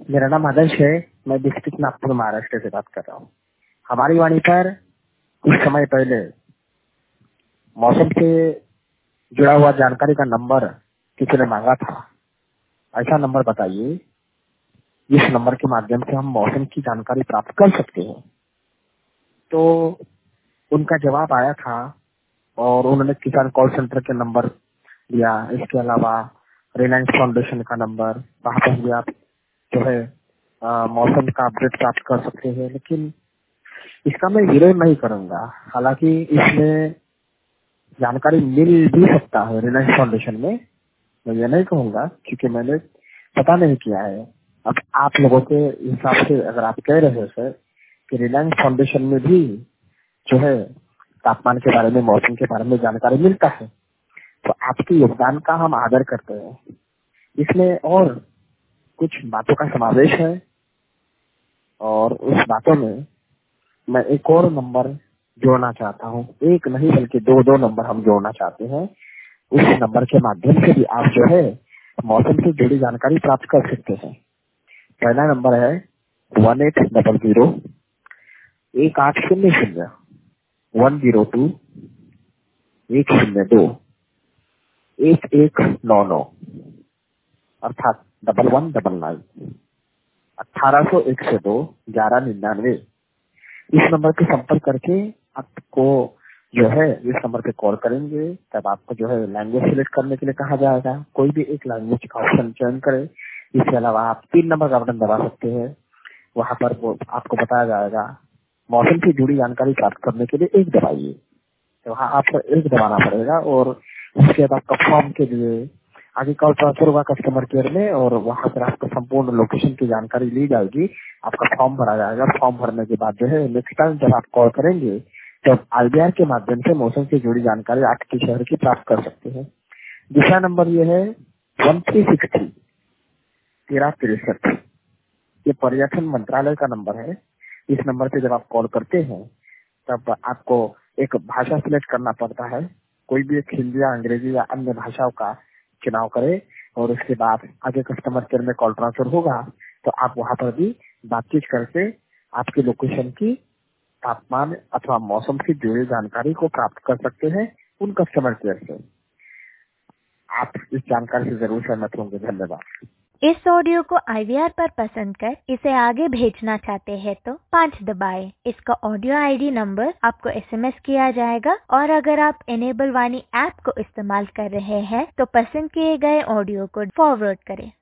मेरा नाम आदर्श है। मैं डिस्ट्रिक्ट नागपुर महाराष्ट्र से बात कर रहा हूँ। हमारी वाणी पर कुछ समय पहले मौसम से जुड़ा हुआ जानकारी का नंबर किसी ने मांगा था। ऐसा नंबर बताइए जिस नंबर के माध्यम से हम मौसम की जानकारी प्राप्त कर सकते हैं। तो उनका जवाब आया था और उन्होंने किसान कॉल सेंटर के नंबर दिया। इसके अलावा रिलायंस फाउंडेशन का नंबर, वहाँ पर भी आप जो है मौसम का अपडेट प्राप्त कर सकते हैं। लेकिन इसका मैं विरोध नहीं करूंगा। हालांकि इसमें जानकारी मिल भी सकता है रिलायंस फाउंडेशन में, मैं ये नहीं कहूंगा क्योंकि मैंने पता नहीं किया है। अब आप लोगों के हिसाब से अगर आप कह रहे हो सर कि रिलायंस फाउंडेशन में भी जो है तापमान के बारे में, मौसम के बारे में जानकारी मिलता है, तो आपके योगदान का हम आदर करते हैं। इसमें और कुछ बातों का समावेश है और उस बातों में मैं एक और नंबर जोड़ना चाहता हूँ। एक नहीं बल्कि दो नंबर हम जोड़ना चाहते हैं। उस नंबर के माध्यम से भी आप जो है मौसम से जुड़ी जानकारी प्राप्त कर सकते हैं। पहला नंबर है 1800 1800 102 102 1199 अर्थात 1199 1801 से 2 1199। इस नंबर पे संपर्क करके आपको जो है इस नंबर पे कॉल करेंगे। तब आपको जो है लैंग्वेज सिलेक्ट करने के लिए कहा जाएगा। कोई भी एक लैंग्वेज का ऑप्शन चयन करें। इसके अलावा आप 3 नंबर का बटन दबा सकते हैं। वहाँ पर वो आपको बताया जाएगा मौसम से जुड़ी जानकारी प्राप्त करने के लिए एक दबाइए। तो वहाँ आपको एक दबाना पड़ेगा और उसके बाद आपका फॉर्म के लिए आगे कॉल ट्रांसफर होगा कस्टमर केयर में और वहाँ पर आपका संपूर्ण लोकेशन की जानकारी ली जाएगी। आपका फॉर्म भरा जाएगा। फॉर्म भरने के बाद जो है नेक्स्ट टाइम जब आप कॉल करेंगे तो IVR के माध्यम से मौसम से जुड़ी जानकारी आपके शहर की प्राप्त कर सकते हैं। दूसरा नंबर ये है 1363 1363। ये पर्यटन मंत्रालय का नंबर है। इस नंबर पे जब आप कॉल करते हैं तब आपको एक भाषा सिलेक्ट करना पड़ता है। कोई भी एक हिंदी या अंग्रेजी या अन्य भाषाओं का चुनाव करें और उसके बाद आगे कस्टमर केयर में कॉल ट्रांसफर होगा तो आप वहाँ पर भी बातचीत करके आपके लोकेशन की तापमान अथवा मौसम से जुड़ी जानकारी को प्राप्त कर सकते हैं उन कस्टमर केयर से। आप इस जानकारी से जरूर सहमत होंगे। धन्यवाद। इस ऑडियो को IVR पर पसंद कर इसे आगे भेजना चाहते हैं तो 5 दबाएं। इसका ऑडियो ID नंबर आपको SMS किया जाएगा और अगर आप इनेबल वाणी ऐप को इस्तेमाल कर रहे हैं तो पसंद किए गए ऑडियो को फॉरवर्ड करें।